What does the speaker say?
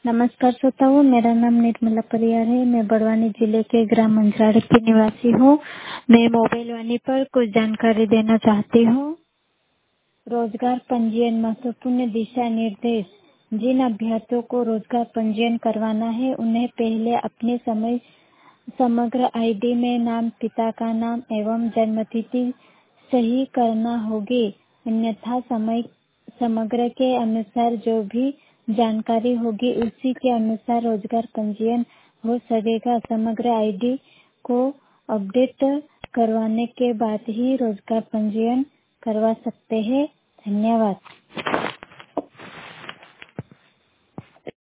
नमस्कार श्रोताओं, मेरा नाम निर्मला परियार है। मैं बड़वानी जिले के ग्राम मंझाड़ी की निवासी हूँ। मैं मोबाइल वाणी पर कुछ जानकारी देना चाहती हूँ। रोजगार पंजीयन महत्वपूर्ण दिशा निर्देश। जिन अभ्यर्थियों को रोजगार पंजीयन करवाना है उन्हें पहले अपने समग्र आईडी में नाम, पिता का नाम एवं जन्मतिथि सही करना होगी। अन्यथा समग्र के अनुसार जो भी जानकारी होगी उसी के अनुसार रोजगार पंजीयन हो सकेगा। समग्र आईडी को अपडेट करवाने के बाद ही रोजगार पंजीयन करवा सकते हैं। धन्यवाद।